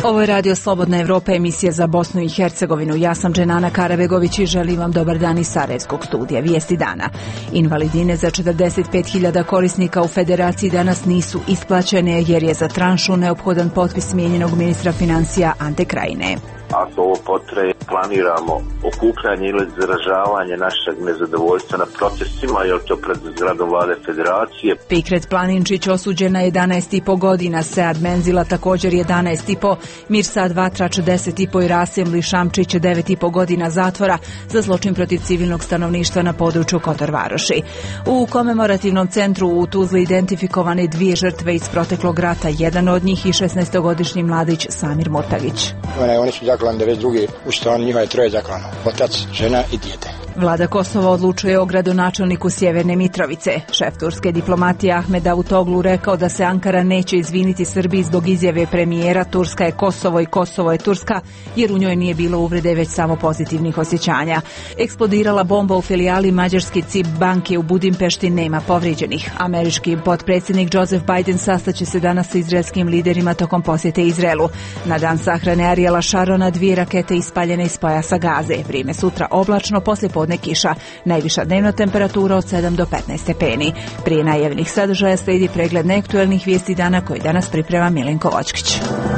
Ovo je Radio Slobodna Evropa, emisija za Bosnu i Hercegovinu. Ja sam Dženana Karabegović i želim vam dobar dan iz Sarajevskog studija. Vijesti dana. Invalidine za 45.000 korisnika u Federaciji danas nisu isplaćene jer je za tranšu neophodan potpis smijenjenog ministra financija Ante Krajine. Ako ovo potraje, planiramo okupljanje ili izražavanje našeg nezadovoljstva na protestima, jer to pred zgradom vlade Federacije. Fikret Planinčić osuđen na 11,5 godina, Sead Menzila također 11,5, Mirsad Vatrač 10,5 i Rasim Lišamčić 9,5 godina zatvora za zločin protiv civilnog stanovništva na području Kotor Varoši. U komemorativnom centru u Tuzli identifikovane 2 žrtve iz proteklog rata, jedan od njih i 16-godišnji mladić Samir Murtagić. Oni su zaklani 92. u stanu, njima je 3 zaklano, otac, žena i dijete. Vlada Kosova odlučuje o gradonačelniku Sjeverne Mitrovice. Šef turske diplomatije Ahmed Davutoglu rekao da se Ankara neće izviniti Srbiji zbog izjave premijera Turska je Kosovo i Kosovo je Turska, jer u njoj nije bilo uvrede već samo pozitivnih osjećanja. Eksplodirala bomba u filijali mađarske CIP banke u Budimpešti, nema povrijeđenih. Američki potpredsjednik Joseph Biden sastaće se danas sa izraelskim liderima tokom posjete Izraelu. Na dan sahrane Ariela Šarona 2 rakete ispaljene iz pojasa Gaze. Vrijeme sutra oblačno, poslije podne kiša. Najviša dnevna temperatura od 7 do 15 stepeni. Prije najavljenih sadržaja slijedi pregled neaktuelnih vijesti dana koji danas priprema Milenko Vočkić.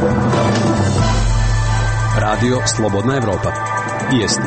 Radio Slobodna Evropa. Vijesti.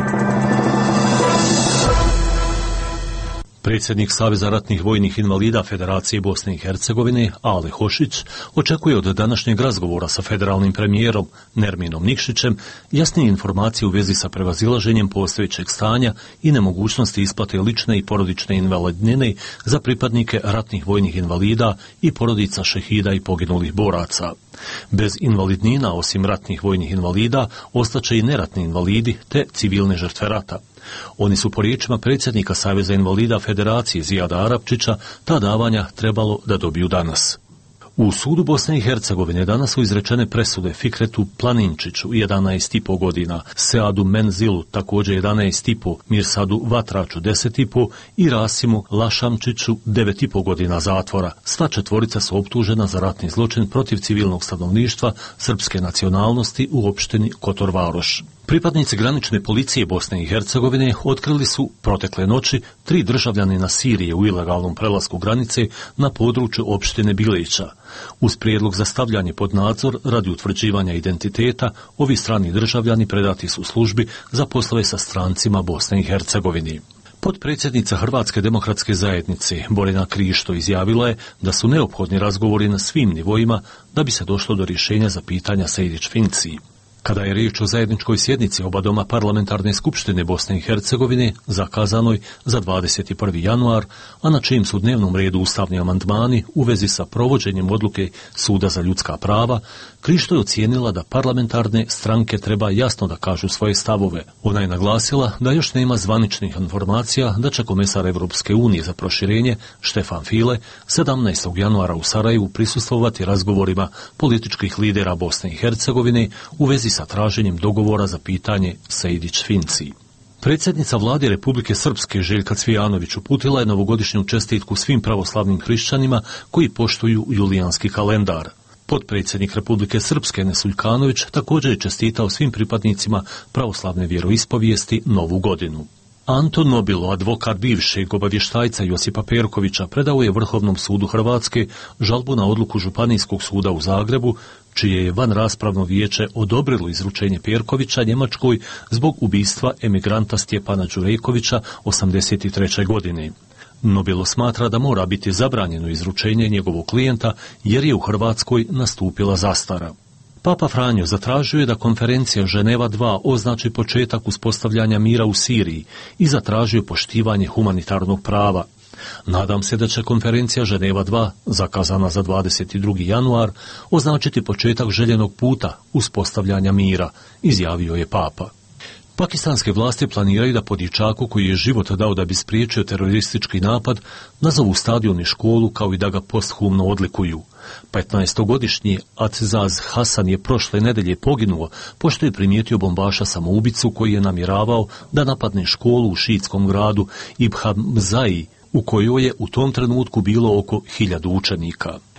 Predsjednik Saveza ratnih vojnih invalida Federacije Bosne i Hercegovine, Ale Hošić, očekuje od današnjeg razgovora sa federalnim premijerom Nerminom Nikšićem jasnije informacije u vezi sa prevazilaženjem postojećeg stanja i nemogućnosti isplate lične i porodične invalidnine za pripadnike ratnih vojnih invalida i porodica šehida i poginulih boraca. Bez invalidnina, osim ratnih vojnih invalida, ostaće i neratni invalidi te civilne žrtve rata. Oni su po riječima predsjednika Saveza invalida Federacije Zijada Arapčića ta davanja trebalo da dobiju danas. U sudu Bosne i Hercegovine danas su izrečene presude Fikretu Planinčiću 11,5 godina, Seadu Menzilu također 11,5, Mirsadu Vatraču 10,5 i Rasimu Lašamčiću 9,5 godina zatvora. Sva četvorica su optužena za ratni zločin protiv civilnog stanovništva srpske nacionalnosti u opštini Kotor Varoš. Pripadnici granične policije Bosne i Hercegovine otkrili su protekle noći 3 državljanina Sirije u ilegalnom prelasku granice na području opštine Bileća. Uz prijedlog za stavljanje pod nadzor radi utvrđivanja identiteta, ovi strani državljani predati su službi za poslove sa strancima Bosne i Hercegovine. Potpredsjednica Hrvatske demokratske zajednice Borina Krišto izjavila je da su neophodni razgovori na svim nivoima da bi se došlo do rješenja za pitanja Sejdić-Finci. Kada je riječ o zajedničkoj sjednici oba doma Parlamentarne skupštine Bosne i Hercegovine, zakazanoj za 21. januar, a na čijem su dnevnom redu ustavni amandmani u vezi sa provođenjem odluke Suda za ljudska prava, Krišto je ocijenila da parlamentarne stranke treba jasno da kažu svoje stavove. Ona je naglasila da još nema zvaničnih informacija da će komesar Evropske unije za proširenje Štefan File 17. januara u Sarajevu prisustvovati razgovorima političkih lidera Bosne i Hercegovine u vezi sa traženjem dogovora za pitanje Sejdić-Finci. Predsjednica vlade Republike Srpske Željka Cvijanović uputila je novogodišnju čestitku svim pravoslavnim hrišćanima koji poštuju julijanski kalendar. Potpredsjednik Republike Srpske Nesuljkanović također je čestitao svim pripadnicima pravoslavne vjeroispovijesti Novu godinu. Anton Nobilo, advokat bivšeg obavještajca Josipa Perkovića, predao je Vrhovnom sudu Hrvatske žalbu na odluku Županijskog suda u Zagrebu, čije je vanraspravno vijeće odobrilo izručenje Perkovića Njemačkoj zbog ubistva emigranta Stjepana Đurekovića 1983. godine. Nobilo smatra da mora biti zabranjeno izručenje njegovog klijenta jer je u Hrvatskoj nastupila zastara. Papa Franjo zatražio je da konferencija Ženeva 2 označi početak uspostavljanja mira u Siriji i zatražio poštivanje humanitarnog prava. Nadam se da će konferencija Ženeva 2, zakazana za 22. januar, označiti početak željenog puta uspostavljanja mira, izjavio je Papa. Pakistanske vlasti planiraju da po dječaku koji je život dao da bi spriječio teroristički napad nazovu stadion i školu kao i da ga posthumno odlikuju. 15-godišnji Atizaz Hasan je prošle nedelje poginuo pošto je primijetio bombaša samoubicu koji je namjeravao da napadne školu u šiitskom gradu Ibn Mzai u kojoj je u tom trenutku bilo oko 1000 učenika.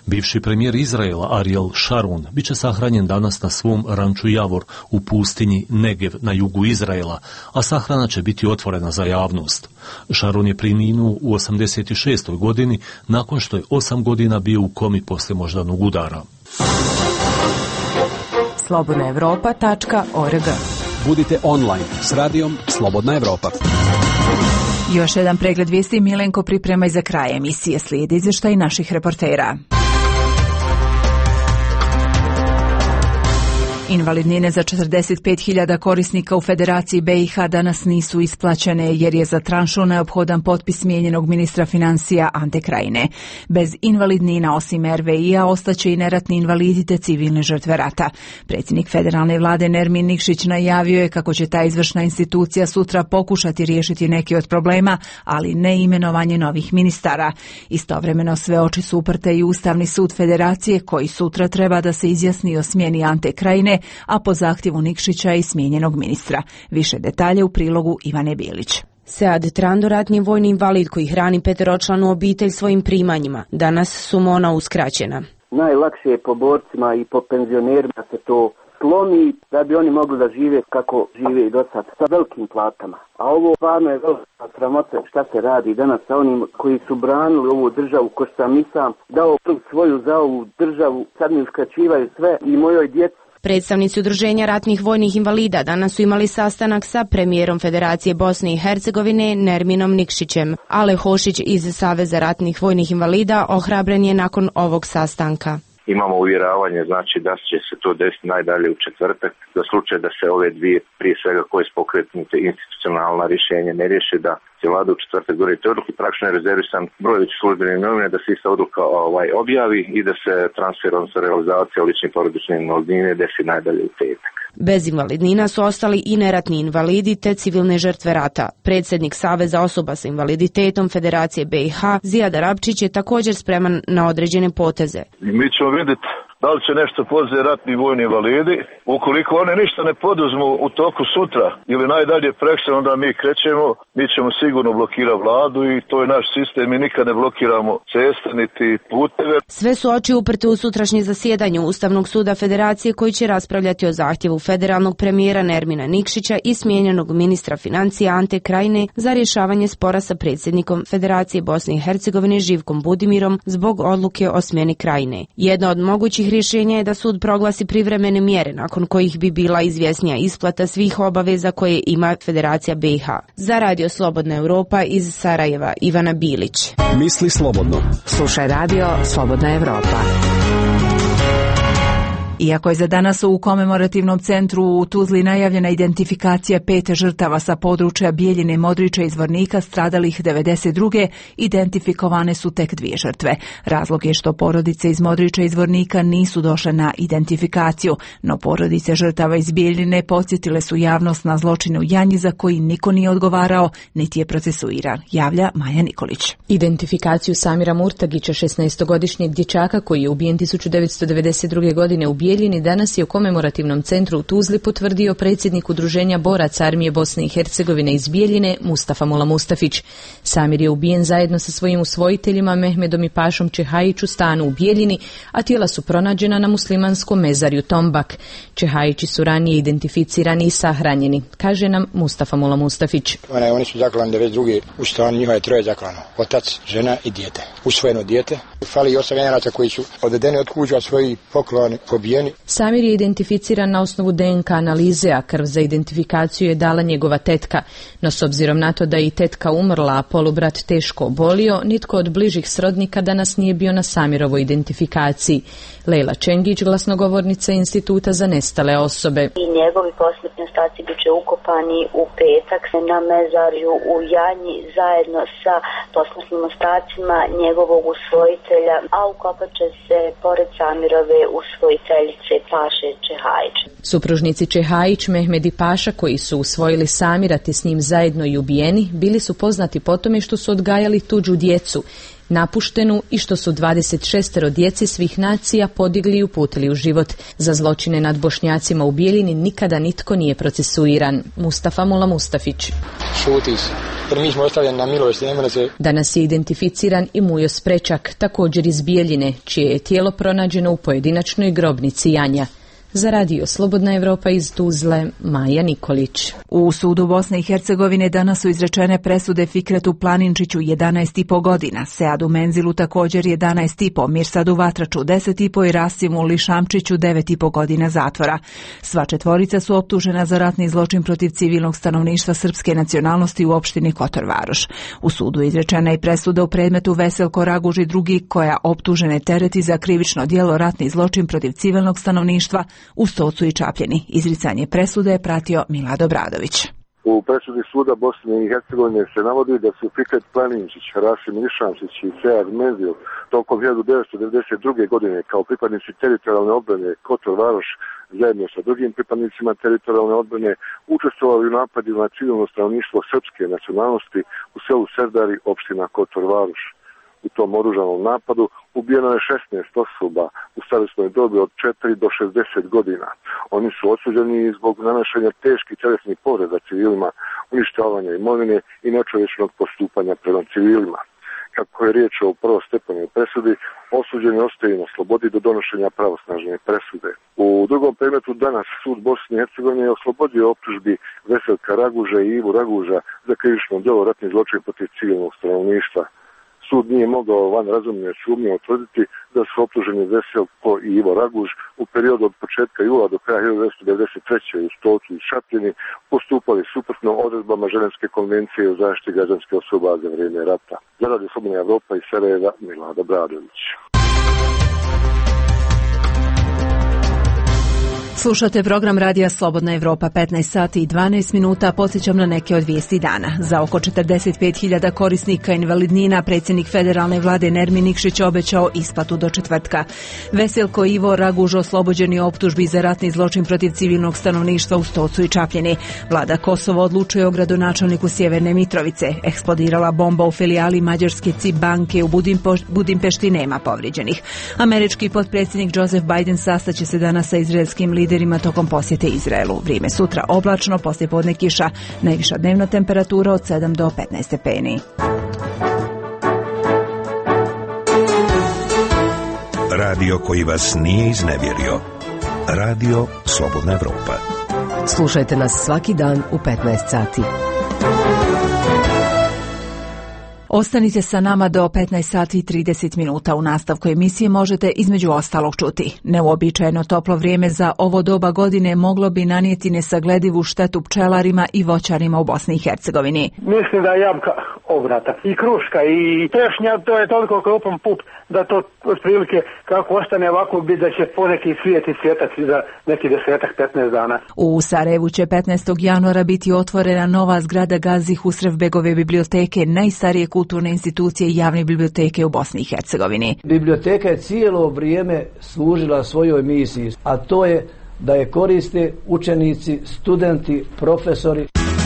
Bivši premijer Izraela Ariel Sharon bit će sahranjen danas na svom ranču Javor u pustinji Negev na jugu Izraela, a sahrana će biti otvorena za javnost. Sharon je preminuo u 86. godini nakon što je 8 godina bio u komi poslije moždanog udara. slobodnaevropa.org. Budite online s radijom Slobodna Evropa. Još jedan pregled vijesti Milenko priprema i za kraj emisije. Slijedi izvještaj naših reportera. Invalidnine za 45.000 korisnika u Federaciji BiH danas nisu isplaćene jer je za tranšu neophodan potpis smijenjenog ministra financija Ante Krajine. Bez invalidnina osim RVI-a ostaće i neratni invalidi te civilne žrtve rata. Predsjednik federalne vlade Nermin Nikšić najavio je kako će ta izvršna institucija sutra pokušati riješiti neki od problema, ali ne imenovanje novih ministara. Istovremeno sve oči su uprte i Ustavni sud Federacije koji sutra treba da se izjasni o smjeni Ante Krajine, a po zahtjevu Nikšića i smijenjenog ministra. Više detalje u prilogu Ivane Bilić. Sead Trando, ratni vojni invalid koji hrani peteročlanu obitelj svojim primanjima. Danas su mu ona uskraćena. Najlakše je po borcima i po penzionerima se to slomi da bi oni mogli da žive kako žive i do sad, sa velikim platama. A ovo stvarno je velika sramota šta se radi danas sa onim koji su branili ovu državu, ko što sam i sam dao svoju za ovu državu, sad mi uskraćivaju sve i mojoj djeci. Predstavnici Udruženja ratnih vojnih invalida danas su imali sastanak sa premijerom Federacije Bosne i Hercegovine Nerminom Nikšićem. Ale Hošić iz Saveza ratnih vojnih invalida ohrabren je nakon ovog sastanka. Imamo uvjeravanje, znači da će se to desiti najdalje u četvrtak, za slučaj da se ove dvije, prije svega koje su pokretnute institucionalna rješenja ne riješi, da će vlada u četvrtak donijeti odluku. Praktično je rezervisan broj već službene novine da se ista odluka objavi i da se transferom sa realizacija ličnih porodičnih invalidnine desi najdalje u petak. Bez invalidnina su ostali i neratni invalidi te civilne žrtve rata. Predsjednik Saveza osoba sa invaliditetom Federacije BiH Zijad Arapčić je također spreman na određene poteze. Mi ćemo vidjeti da li će nešto poduzeti ratni vojni invalidi. Ukoliko one ništa ne poduzmu u toku sutra ili najdalje preksutra, onda mi krećemo, mi ćemo sigurno blokirati vladu i to je naš sistem. Mi nikad ne blokiramo ceste niti puteve. Sve su oči uprte u sutrašnje zasjedanje Ustavnog suda Federacije koji će raspravljati o zahtjevu federalnog premijera Nermina Nikšića i smijenjenog ministra financija Ante Krajine za rješavanje spora sa predsjednikom Federacije Bosne i Hercegovine Živkom Budimirom zbog odluke o smjeni Krajine. Jedna od mogućih rješenja je da sud proglasi privremene mjere nakon kojih bi bila izvjesnija isplata svih obaveza koje ima Federacija BiH. Za Radio Slobodna Europa iz Sarajeva Ivana Bilić. Misli slobodno. Slušaj Radio Slobodna Evropa. Iako je za danas u komemorativnom centru u Tuzli najavljena identifikacija 5 žrtava sa područja Bijeljine, Modriča i Zvornika stradalih 92. identifikovane su tek 2 žrtve. Razlog je što porodice iz Modriča i Zvornika nisu došle na identifikaciju, no porodice žrtava iz Bijeljine podsjetile su javnost na zločine u Janji za koji niko nije odgovarao, niti je procesuiran, javlja Maja Nikolić. Identifikaciju Samira Murtagića, 16-godišnjeg dječaka koji je ubijen 1992. godine u Bijeljini, danas je u komemorativnom centru u Tuzli potvrdio predsjednik Udruženja boraca Armije Bosne i Hercegovine iz Bijeljine Mustafa Mula Mustafić. Samir je ubijen zajedno sa svojim usvojiteljima Mehmedom i Pašom Čehajić u stanu u Bijeljini, a tijela su pronađena na muslimanskom mezarju Tombak. Čehajići su ranije identificirani i sahranjeni, kaže nam Mustafa Mula Mustafić. Oni su zaklani 92. u stanu, njihova je 3 zaklano. Otac, žena i dijete. Usvojeno dijete. Fali 8 generaca koji su odvedeni od kuća, svoji pokloni, pobijeni. Samir je identificiran na osnovu DNK analize, a krv za identifikaciju je dala njegova tetka. No s obzirom na to da je i tetka umrla, a polubrat teško obolio, nitko od bližih srodnika danas nije bio na Samirovoj identifikaciji. Lejla Čengić, glasnogovornica Instituta za nestale osobe. I njegovi posmrtni ostaci bit će ukopani u petak na mezarju u Janji zajedno sa posmrtnim ostacima njegovog usvojitelja, a ukopat će se pored Samirove usvojiteljice Paše Čehajić. Supružnici Čehajić, Mehmed i Paša, koji su usvojili Samira te s njim zajedno i ubijeni, bili su poznati po tome što su odgajali tuđu djecu. napuštenu i što su 26 djece svih nacija podigli i uputili u život. Za zločine nad Bošnjacima u Bijeljini nikada nitko nije procesuiran. Mustafa Mula Mustafić. Šuti se. Mi smo ostavljeni na milost. Danas je identificiran i Mujo Sprečak, također iz Bijeljine, čije je tijelo pronađeno u pojedinačnoj grobnici Janja. Za radio Slobodna Evropa iz Tuzle, Maja Nikolić. U sudu Bosne i Hercegovine danas su izrečene presude Fikretu Planinčiću 11,5 godina, Seadu Menzilu također 11,5, Mirsadu Vatraču 10,5 i Rasimu Lišamčiću 9,5 godina zatvora. Sva četvorica su optužena za ratni zločin protiv civilnog stanovništva srpske nacionalnosti u opštini Kotor Varoš. U sudu izrečena i presuda u predmetu Veselko Raguž i drugi, koja optužene tereti za krivično djelo ratni zločin protiv civilnog stanovništva u Stocu i Čapljeni. Izricanje presude je pratio Milado Bradović. U presudi suda Bosne i Hercegovine se navodi da su Fikret Planinčić, Rasim Lišamčić i Sead Menzil tokom 1992. godine kao pripadnici teritorijalne odbrane Kotor Varoš zajedno sa drugim pripadnicima teritorijalne odbrane učestvovali u napadima na civilno stanovništvo srpske nacionalnosti u selu Serdari, opština Kotor Varoš. U tom oružanom napadu ubijeno je 16 osoba u starosnoj dobi od 4 do 60 godina. Oni su osuđeni zbog nanošenja teških tjelesnih povreda civilima, uništavanja imovine i nečovječnog postupanja prema civilima. Kako je riječ o prvostepenoj presudi, osuđeni ostaju na slobodi do donošenja pravosnažne presude. U drugom predmetu danas sud Bosne i Hercegovine je oslobodio optužbi Veselka Raguža i Ivu Raguža za krivično djelo ratni zločin protiv civilnog stanovništva. Sud nije mogao van razumne sumnje utvrditi da su optuženi Veselko i Ivo Raguž u periodu od početka jula do kraja 1993. u Stocu i Šapljeni postupali suprotno odredbama Ženevske konvencije o zaštiti građanskih osoba za vrijeme rata. Za radio Slobodna Evropa iz Sarajeva, Milado Bradović. Slušate program radija Slobodna Evropa, 15 sati i 12 minuta. Podsjećam na neke od vijesti dana. Za oko 45.000 korisnika invalidnina predsjednik federalne vlade Nermin Nikšić obećao isplatu do četvrtka. Veselko Ivo Raguž oslobođeni optužbi za ratni zločin protiv civilnog stanovništva u Stocu i Čapljeni. Vlada Kosovo odlučuje o gradonačelniku Sjeverne Mitrovice. Eksplodirala bomba u filijali mađarske CIP banke u Budimpešti, nema povrijeđenih. Američki potpredsjednik Joseph Biden sastaće se danas sa izraelskim liderima tokom posjete Izraelu. Vrijeme sutra oblačno, poslijepodne kiša, najviša dnevna temperatura od 7 do 15 stepeni. Radio koji vas nije iznevjerio. Radio Slobodna Evropa. Slušajte nas svaki dan u 15 sati. Ostanite sa nama do 15 sati i 30 minuta. U nastavku emisije možete između ostalog čuti. Neuobičajeno toplo vrijeme za ovo doba godine moglo bi nanijeti nesagledivu štetu pčelarima i voćarima u Bosni i Hercegovini. Mislim da je jabuka obrata. I kruška i trešnja, to je toliko krupan pup da to otprilike kako ostane ovako bi da će poneki svijeti svjetati za neki 10-15 dana. U Sarajevu će 15. januara biti otvorena nova zgrada Gazi Husrevbegove biblioteke, najstarije kulturne institucije i javne biblioteke u Bosni i Hercegovini. Biblioteka je cijelo vrijeme služila svojoj misiji, a to je da je koriste učenici, studenti, profesori.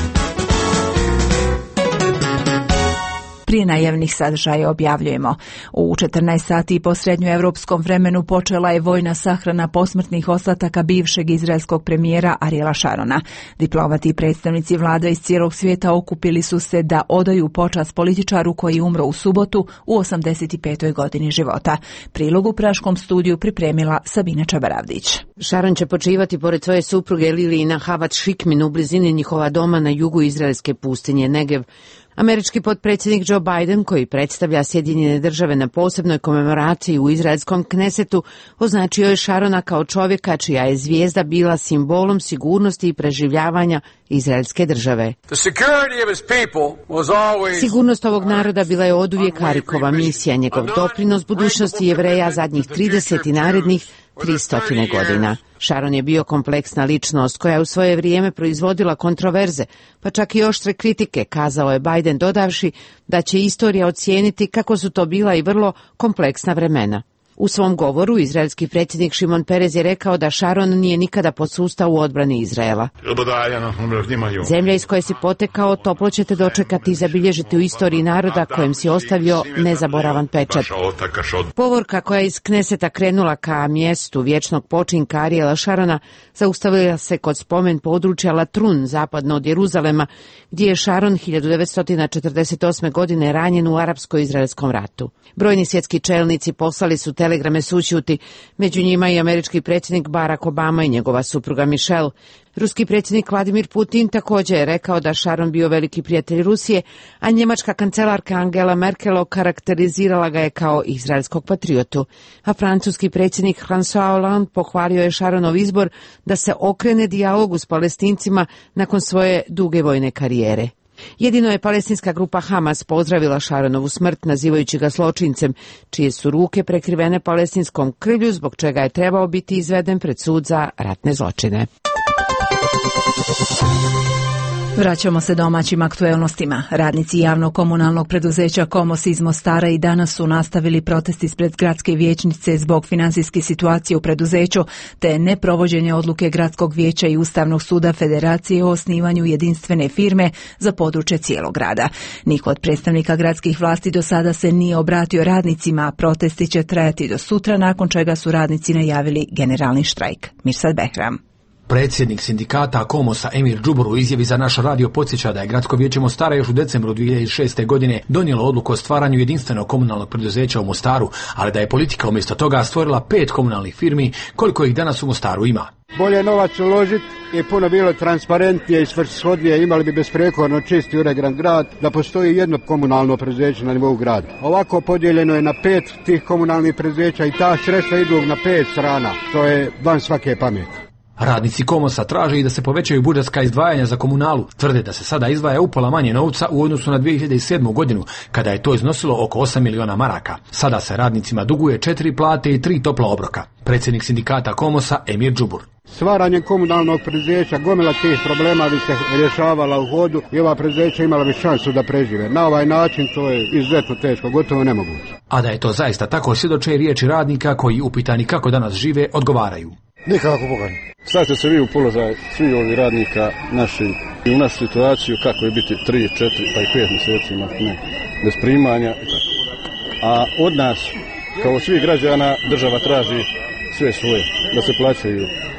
Prije najavnih sadržaja objavljujemo. U 14 sati po srednjoevropskom vremenu počela je vojna sahrana posmrtnih ostataka bivšeg izraelskog premijera Ariela Šarona. Diplomati i predstavnici vlada iz cijelog svijeta okupili su se da odaju počast političaru koji umro u subotu u 85. godini života. Prilog u praškom studiju pripremila Sabina Čabaravdić. Šaron će počivati pored svoje supruge Lili Nahavat Šikmin u blizini njihova doma na jugu izraelske pustinje Negev. Američki potpredsjednik Joe Biden, koji predstavlja Sjedinjene Države na posebnoj komemoraciji u izraelskom Knesetu, označio je Šarona kao čovjeka čija je zvijezda bila simbolom sigurnosti i preživljavanja izraelske države. Sigurnost ovog naroda bila je oduvijek Arikova misija, njegov doprinos budućnosti Jevreja zadnjih 30 i narednih 300 godina. Šaron je bio kompleksna ličnost koja je u svoje vrijeme proizvodila kontroverze, pa čak i oštre kritike, kazao je Biden dodavši da će istorija ocijeniti kako su to bila i vrlo kompleksna vremena. U svom govoru izraelski predsjednik Šimon Perez je rekao da Sharon nije nikada posustao u odbrani Izraela. Zemlja iz koje si potekao toplo ćete dočekati i zabilježiti u istoriji naroda kojem si ostavio nezaboravan pečat. Povorka koja je iz Kneseta krenula ka mjestu vječnog počinka Ariela Sharona zaustavila se kod spomen područja Latrun, zapadno od Jeruzalema, gdje je Sharon 1948. godine ranjen u arapsko-izraelskom ratu. Brojni svjetski čelnici poslali su telegrame sućuti, među njima i američki predsjednik Barack Obama i njegova supruga Michelle. Ruski predsjednik Vladimir Putin također je rekao da Sharon bio veliki prijatelj Rusije, a njemačka kancelarka Angela Merkel okarakterizirala ga je kao izraelskog patriotu. A francuski predsjednik François Hollande pohvalio je Sharonov izbor da se okrene dijalogu s Palestincima nakon svoje duge vojne karijere. Jedino je palestinska grupa Hamas pozdravila Sharonovu smrt, nazivajući ga zločincem, čije su ruke prekrivene palestinskom krvlju, zbog čega je trebao biti izveden pred sud za ratne zločine. Vraćamo se domaćim aktuelnostima. Radnici javnog komunalnog preduzeća Komos iz Mostara i danas su nastavili protest ispred gradske vijećnice zbog financijske situacije u preduzeću te neprovođenje odluke Gradskog vijeća i Ustavnog suda Federacije o osnivanju jedinstvene firme za područje cijelog grada. Niko od predstavnika gradskih vlasti do sada se nije obratio radnicima, a protesti će trajati do sutra, nakon čega su radnici najavili generalni štrajk. Mirsad Behram. Predsjednik sindikata Komosa Emir Džubur u izjavi za naš radio podsjeća da je Gradsko vijeće Mostara još u decembru 2006. godine donijelo odluku o stvaranju jedinstvenog komunalnog preduzeća u Mostaru, ali da je politika umjesto toga stvorila 5 komunalnih firmi, koliko ih danas u Mostaru ima. Bolje novac uložiti i puno bilo transparentnije i svrsishodnije, imali bi besprekorno čisti uredan grad, da postoji jedno komunalno preduzeće na nivou grada. Ovako podijeljeno je na 5 tih komunalnih preduzeća i ta sredstva idu na 5 strana, to je van svake pameti. Radnici Komosa traže i da se povećaju budžetska izdvajanja za komunalu. Tvrde da se sada izdvaja upola manje novca u odnosu na 2007. godinu, kada je to iznosilo oko 8 miliona maraka. Sada se radnicima duguje 4 plate i 3 topla obroka. Predsjednik sindikata Komosa Emir Džubur. Stvaranjem komunalnog preduzeća gomila tih problema bi se rješavala u hodu i ova preduzeća imala bi šansu da prežive. Na ovaj način to je izuzetno teško, gotovo nemoguće. A da je to zaista tako svjedoče i riječi radnika koji, upitani kako danas žive, odgovaraju. Nikako pogledaj. Stavite se vi u položaj svi ovi radnika naši i u našu situaciju kako je biti 3, 4 pa i 5 mjeseci bez primanja i tako. A od nas, kao svih građana, država traži sve svoje, da se plaćaju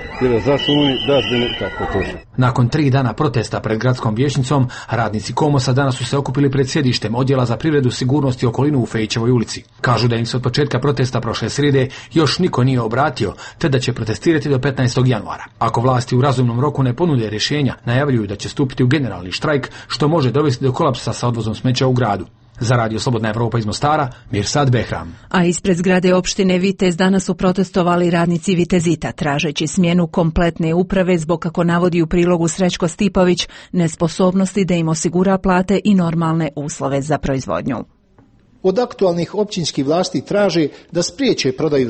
računi, dažbine i tako to. Nakon 3 dana protesta pred gradskom vijećnicom, radnici Komosa danas su se okupili pred sjedištem Odjela za privredu, sigurnost i okolinu u Fejićevoj ulici. Kažu da im se od početka protesta prošle srijede još niko nije obratio, te da će protestirati do 15. januara. Ako vlasti u razumnom roku ne ponude rješenja, najavljuju da će stupiti u generalni štrajk, što može dovesti do kolapsa sa odvozom smeća u gradu. Za radio Slobodna Evropa iz Mostara, Mirsad Behram. A ispred zgrade opštine Vitez danas su protestovali radnici Vitezita, tražeći smjenu kompletne uprave zbog, kako navodi u prilogu Srećko Stipović, nesposobnosti da im osigura plate i normalne uslove za proizvodnju. Od aktualnih općinskih vlasti traže da spriječe prodaju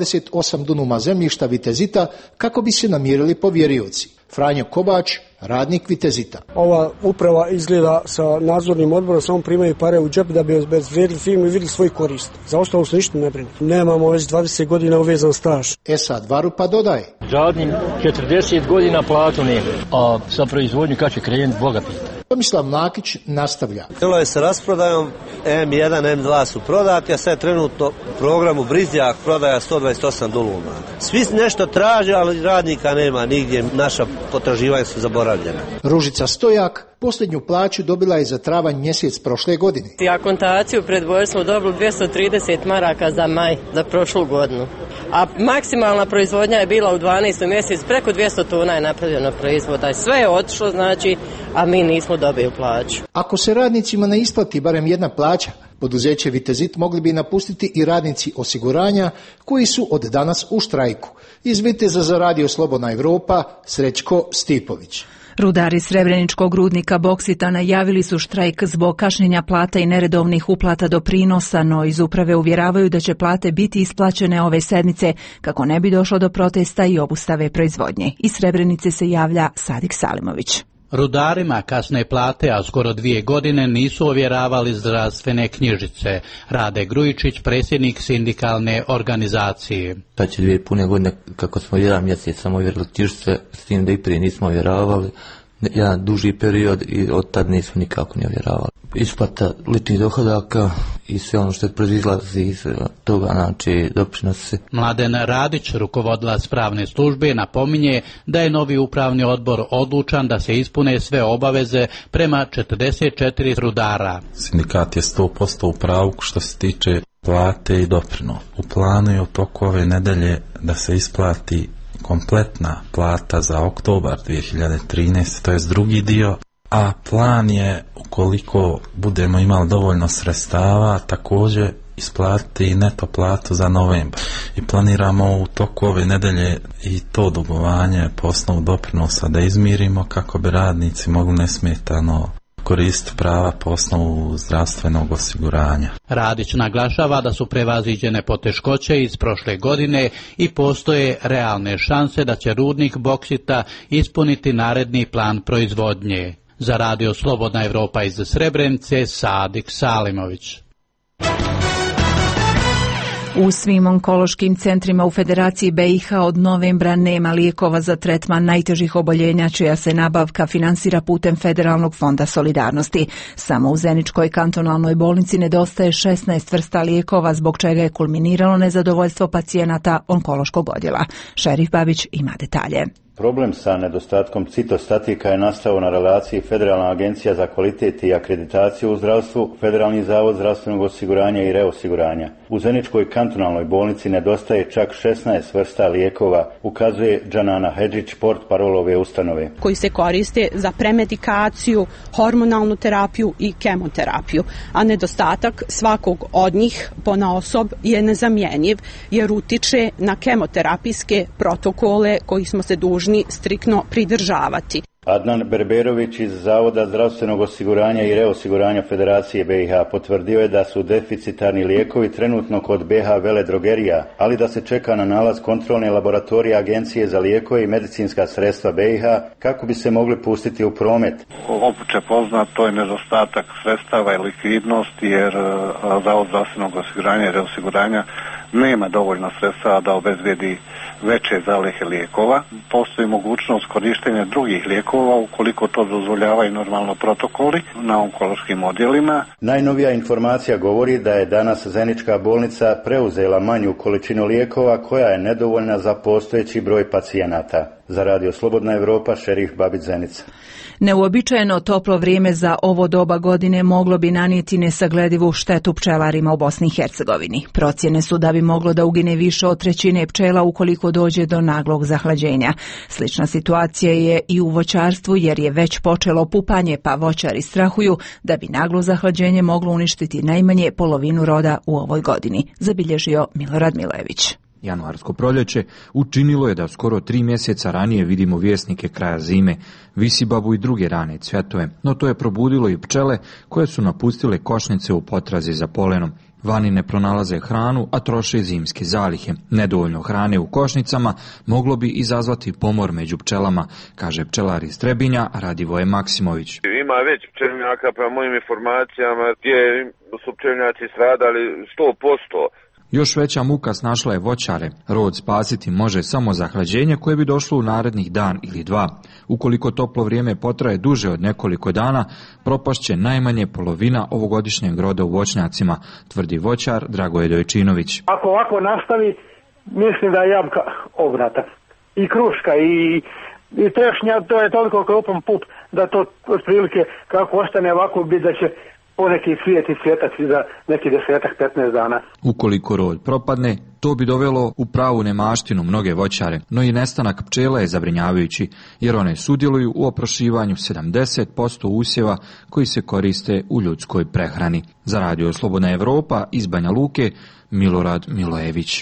128 dunuma zemljišta Vitezita kako bi se namirili povjerioci. Franjo Kobač, radnik Vitezita. Ova uprava izgleda sa nadzornim odborom, samo primaju pare u džep da bi obezvrijedili firmu i vidjeli svoj korist. Za ostalo se ništa ne brine. Nemamo već 20 godina uvezan staž. Esad Varupa dodaje. Radim 40 godina platu nema, a sa proizvodnju kad će krenuti, Boga pita. Tomislav Mlakić nastavlja. Bilo je sa rasprodajom, M1, M2 su prodati, a sad je trenutno u programu Brizdjak prodaja 128 dunuma. Svi nešto traže, ali radnika nema nigdje, naša potraživanja su zaboravljena. Ružica Stojak posljednju plaću dobila je za travanj mjesec prošle godine. Akontaciju pred Božić smo dobili 230 maraka za maj, za prošlu godinu. A maksimalna proizvodnja je bila u 12. mjesec, preko 200 tona je napravljeno proizvoda. Sve je otišlo, znači, a mi nismo dobili plaću. Ako se radnicima ne isplati barem jedna plaća, poduzeće Vitezit mogli bi napustiti i radnici osiguranja koji su od danas u štrajku. Iz Viteza za radio Slobodna Evropa, Srećko Stipović. Rudari Srebreničkog rudnika Boksita najavili su štrajk zbog kašnjenja plata i neredovnih uplata doprinosa, no iz uprave uvjeravaju da će plate biti isplaćene ove sedmice kako ne bi došlo do protesta i obustave proizvodnje. Iz Srebrenice se javlja Sadik Salimović. Rudarima kasne plate, a skoro 2 godine nisu ovjeravali zdravstvene knjižice. Rade Grujičić, predsjednik sindikalne organizacije. Sad će 2 pune godine kako smo 1 mjesec samo ovjerili knjižice, s tim da i prije nismo ovjeravali. Jedan duži period i od tad nisu nikako ne ovjeravali. Isplata ličnih dohodaka i sve ono što proizlazi iz toga, znači doprinosi. Mladen Radić, rukovodilac pravne službe, napominje da je novi upravni odbor odlučan da se ispune sve obaveze prema 44 rudara. Sindikat je 100% u pravu što se tiče plate i doprino. U planu je u toku ove nedelje da se isplati kompletna plata za oktobar 2013, to je drugi dio, a plan je, ukoliko budemo imali dovoljno sredstava, također isplatiti neto platu za novembar. I planiramo u toku ove nedelje i to dugovanje po osnovu doprinosa da izmirimo kako bi radnici mogli nesmetano koristiti prava po osnovu zdravstvenog osiguranja. Radić naglašava da su prevaziđene poteškoće iz prošle godine i postoje realne šanse da će rudnik boksita ispuniti naredni plan proizvodnje. Za radio Slobodna Evropa iz Srebrenice, Sadik Salimović. U svim onkološkim centrima u Federaciji BiH od novembra nema lijekova za tretman najtežih oboljenja, čija se nabavka finansira putem Federalnog fonda solidarnosti. Samo u Zeničkoj kantonalnoj bolnici nedostaje 16 vrsta lijekova, zbog čega je kulminiralo nezadovoljstvo pacijenata onkološkog odjela. Šerif Babić ima detalje. Problem sa nedostatkom citostatika je nastao na relaciji Federalna agencija za kvalitet i akreditaciju u zdravstvu, Federalni zavod zdravstvenog osiguranja i reosiguranja. U Zeničkoj kantonalnoj bolnici nedostaje čak 16 vrsta lijekova, ukazuje Džanana Hedžić, portparol ove ustanove. Koji se koriste za premedikaciju, hormonalnu terapiju i kemoterapiju, a nedostatak svakog od njih ponaosob je nezamjenjiv jer utiče na kemoterapijske protokole koji smo se dužni striktno pridržavati. Adnan Berberović iz Zavoda zdravstvenog osiguranja i reosiguranja Federacije BiH potvrdio je da su deficitarni lijekovi trenutno kod BiH veledrogerija, ali da se čeka na nalaz kontrolne laboratorije Agencije za lijekove i medicinska sredstva BiH kako bi se mogli pustiti u promet. Opće poznato je nedostatak sredstava i likvidnosti jer Zavod zdravstvenog osiguranja i reosiguranja nema dovoljno sredstava da obezbedi veće zalihe lijekova. Postoji mogućnost korištenja drugih lijekova ukoliko to dozvoljavaju normalno protokoli na onkološkim odjelima. Najnovija informacija govori da je danas Zenička bolnica preuzela manju količinu lijekova koja je nedovoljna za postojeći broj pacijenata. Za radio Slobodna Evropa, Šerif Babić, Zenica. Neuobičajeno toplo vrijeme za ovo doba godine moglo bi nanijeti nesagledivu štetu pčelarima u Bosni i Hercegovini. Procjene su da bi moglo da ugine više od 1/3 pčela ukoliko dođe do naglog zahlađenja. Slična situacija je i u voćarstvu jer je već počelo pupanje, pa voćari strahuju da bi naglo zahlađenje moglo uništiti najmanje polovinu roda u ovoj godini, zabilježio Milorad Milojević. Januarsko proljeće učinilo je da skoro 3 mjeseca ranije vidimo vjesnike kraja zime, visibabu i druge rane cvjetove, no to je probudilo i pčele koje su napustile košnice u potrazi za polenom. Vani ne pronalaze hranu, a troše zimske zalihe. Nedovoljno hrane u košnicama moglo bi izazvati pomor među pčelama, kaže pčelar iz Trebinja Radivoje Maksimović. Ima već pčelinjaka, prema mojim informacijama, gdje su pčelinjaci stradali 100%. Još veća muka snašla je voćare. Rod spasiti može samo zahlađenje koje bi došlo u narednih dan ili dva. Ukoliko toplo vrijeme potraje duže od nekoliko dana, propašće najmanje polovina ovogodišnjeg roda u voćnjacima, tvrdi voćar Dragoje Dojčinović. Ako ovako nastavi, mislim da je jabuka obrata. I kruška i trešnja, to je toliko kropan pup da to otprilike kako ostane ovako bi da će poneki cvijet i cvjetati za neki 10-15 dana. Ukoliko rod propadne, to bi dovelo u pravu nemaštinu mnoge voćare, no i nestanak pčela je zabrinjavajući, jer one sudjeluju u oprašivanju 70% usjeva koji se koriste u ljudskoj prehrani. Za radio Slobodna Evropa iz Banja Luke, Milorad Milojević.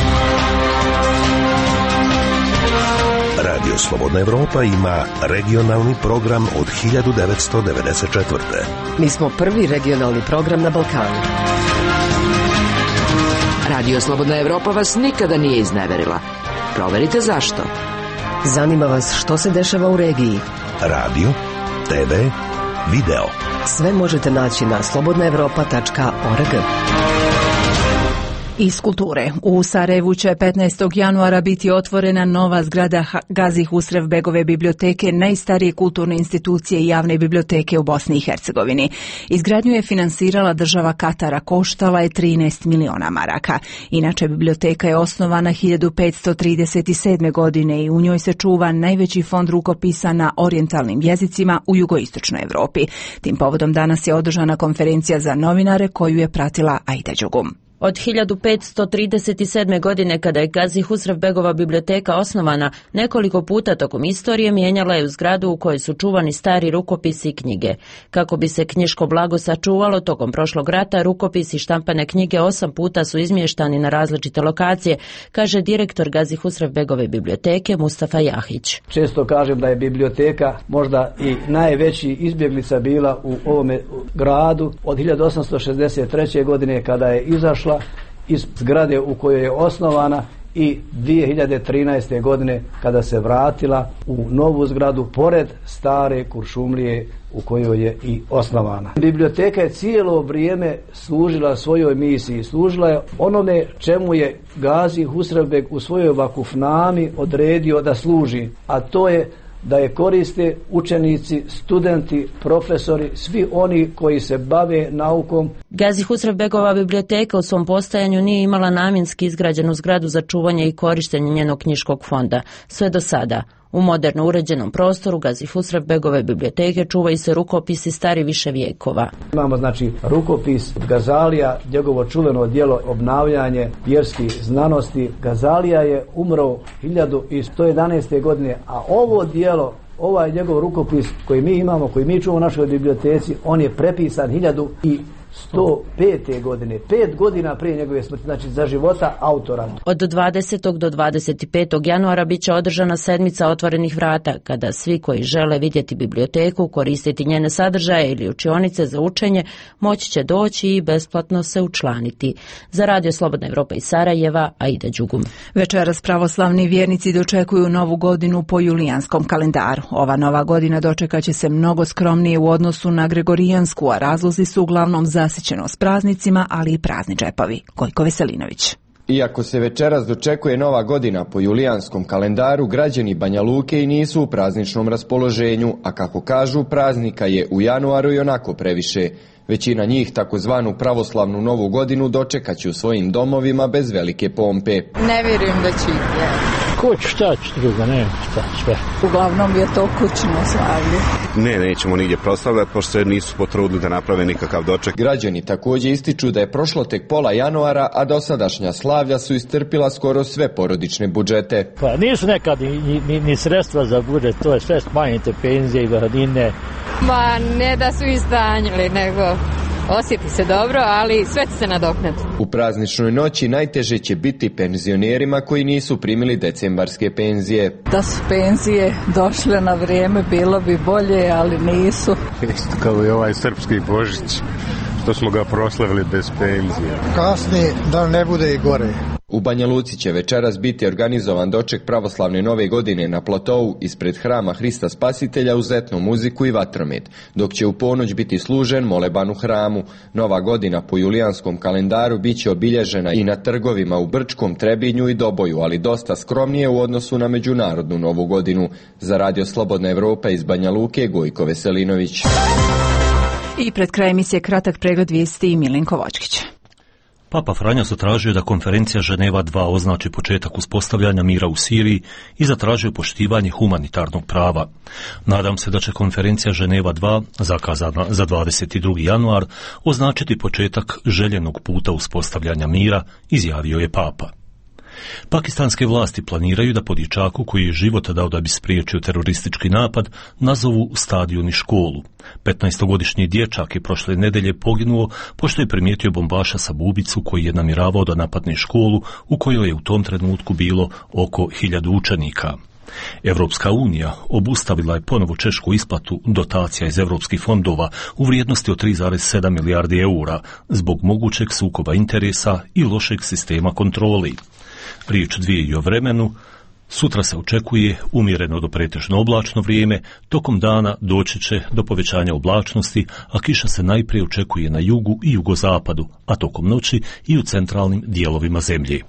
Radio Slobodna Evropa ima regionalni program od 1994. Mi smo prvi regionalni program na Balkanu. Radio Slobodna Evropa vas nikada nije izneverila. Proverite zašto. Zanima vas što se dešava u regiji. Radio TV, video. Sve možete naći na slobodnaevropa.org. Iz kulture. U Sarajevu će 15. januara biti otvorena nova zgrada Gazi Husrev Begove biblioteke, najstarije kulturne institucije i javne biblioteke u Bosni i Hercegovini. Izgradnju je finansirala država Katara, koštala je 13 miliona maraka. Inače, biblioteka je osnovana 1537. godine i u njoj se čuva najveći fond rukopisa na orijentalnim jezicima u jugoistočnoj Evropi. Tim povodom danas je održana konferencija za novinare koju je pratila Aida Đugum. Od 1537. godine, kada je Gazi Husrev Begova biblioteka osnovana, nekoliko puta tokom istorije mijenjala je u zgradu u kojoj su čuvani stari rukopisi i knjige. Kako bi se knjiško blago sačuvalo, tokom prošlog rata rukopisi i štampane knjige 8 puta su izmještani na različite lokacije, kaže direktor Gazi Husrev Begove biblioteke Mustafa Jahić. Često kažem da je biblioteka možda i najveći izbjeglica bila u ovome gradu od 1863. godine kada je izašla iz zgrade u kojoj je osnovana i 2013. godine kada se vratila u novu zgradu pored stare Kuršumlije u kojoj je i osnovana. Biblioteka je cijelo vrijeme služila svojoj misiji, služila je onome čemu je Gazi Husrev Beg u svojoj vakufnami odredio da služi, a to je da je koriste učenici, studenti, profesori, svi oni koji se bave naukom. Gazi Husrev Begova biblioteka u svom postojanju nije imala namjenski izgrađenu zgradu za čuvanje i korištenje njenog knjiškog fonda. Sve do sada. U moderno uređenom prostoru Gazi Husrev Begove biblioteke čuvaju se rukopisi stari više vijekova. Imamo znači rukopis Gazalija, njegovo čuveno djelo Obnavljanje vjerskih znanosti. Gazalija je umro 1111. godine, a ovo djelo, ovaj njegov rukopis koji mi imamo, koji mi čuvamo u našoj biblioteci, on je prepisan 1105. godine, 5 godina prije njegove smrti, znači za života autora. Od 20. do 25. januara bit će održana sedmica otvorenih vrata, kada svi koji žele vidjeti biblioteku, koristiti njene sadržaje ili učionice za učenje, moći će doći i besplatno se učlaniti. Za Radio Slobodna Evropa iz Sarajeva, Aida Đugum. Večeras pravoslavni vjernici dočekuju novu godinu po julijanskom kalendaru. Ova nova godina dočekaće se mnogo skromnije u odnosu na gregorijansku, a razlozi su uglavnom zasićenost praznicima, ali i prazni džepovi. Gojko Veselinović. Iako se večeras dočekuje nova godina po julijanskom kalendaru, građani Banja Luke i nisu u prazničnom raspoloženju, a kako kažu, praznika je u januaru i onako previše. Većina njih takozvanu pravoslavnu novu godinu dočekaće u svojim domovima bez velike pompe. Ne vjerujem da će ih. Kuć, šta će druga, ne, šta sve. Uglavnom je to kućno slavlje. Nećemo nigdje proslavljati, pošto se nisu potrudili da naprave nikakav doček. Građani također ističu da je prošlo tek pola januara, a dosadašnja slavlja su istrpila skoro sve porodične budžete. Pa nisu nekad ni sredstva za budžet, to je sve smanjite penzije i godine. Ma ne da su istanjili, nego osjeti se dobro, ali sve će se nadoknati. U prazničnoj noći najteže će biti penzionerima koji nisu primili decembarske penzije. Da su penzije došle na vrijeme, bilo bi bolje, ali nisu. Isto kao i ovaj srpski Božić, što smo ga proslavili bez penzije. Kasnije da ne bude i gore. U Banja Luci će večeras biti organizovan doček pravoslavne nove godine na platou ispred hrama Hrista Spasitelja uz etnu muziku i vatromet, dok će u ponoć biti služen moleban u hramu. Nova godina po julijanskom kalendaru bit će obilježena i na trgovima u Brčkom, Trebinju i Doboju, ali dosta skromnije u odnosu na međunarodnu novu godinu. Za Radio Slobodna Evropa iz Banja Luke, Gojko Veselinović. I pred kraj emisije kratak pregled vijesti i Milenko Vočkić. Papa Franjo zatražio da konferencija Ženeva 2 označi početak uspostavljanja mira u Siriji i zatražio poštivanje humanitarnog prava. Nadam se da će konferencija Ženeva 2, zakazana za 22. januar, označiti početak željenog puta uspostavljanja mira, izjavio je Papa. Pakistanske vlasti planiraju da po dječaku koji je život dao da bi spriječio teroristički napad nazovu stadion i školu. 15-godišnji dječak je prošle nedelje poginuo pošto je primijetio bombaša sa bubicu koji je namjeravao da napadne školu u kojoj je u tom trenutku bilo oko 1000 učenika. Evropska unija obustavila je ponovo češku isplatu dotacija iz evropskih fondova u vrijednosti od 3,7 milijardi eura zbog mogućeg sukoba interesa i lošeg sistema kontroli. Riječ dvije i o vremenu. Sutra se očekuje umjereno do pretežno oblačno vrijeme, tokom dana doći će do povećanja oblačnosti, a kiša se najprije očekuje na jugu i jugozapadu, a tokom noći i u centralnim dijelovima zemlje.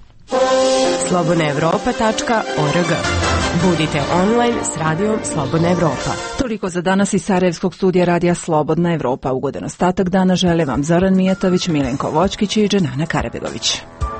slobodnaevropa.org. Budite online s radijom Slobodna Evropa. Toliko za danas iz Sarajevskog studija radija Slobodna Evropa. Ugodan ostatak dana žele vam Zoran Mijatović, Milenko Vočkić i Dženana Karabegović.